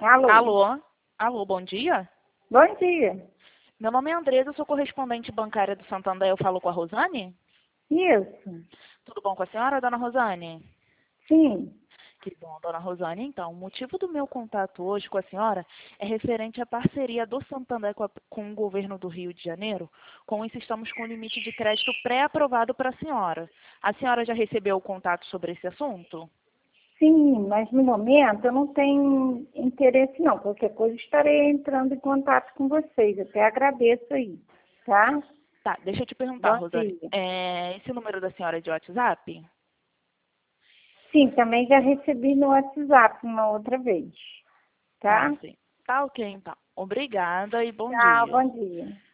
Alô? Alô? Alô, bom dia? Bom dia. Meu nome é Andresa, eu sou correspondente bancária do Santander. Eu falo com a Rosane? Isso. Tudo bom com a senhora, dona Rosane? Sim. Que bom, dona Rosane. Então, o motivo do meu contato hoje com a senhora é referente à parceria do Santander com o governo do Rio de Janeiro. Com isso, estamos com o limite de crédito pré-aprovado para a senhora. A senhora já recebeu o contato sobre esse assunto? Sim, mas no momento eu não tenho interesse não. Qualquer coisa estarei entrando em contato com vocês. Até agradeço aí, tá? Tá, deixa eu te perguntar, Bom Rosane. dia. Esse número da senhora é de WhatsApp? Sim, também já recebi no WhatsApp uma outra vez, Tá, tá? sim. Tá ok, então. Obrigada e bom Tchau, dia. bom dia.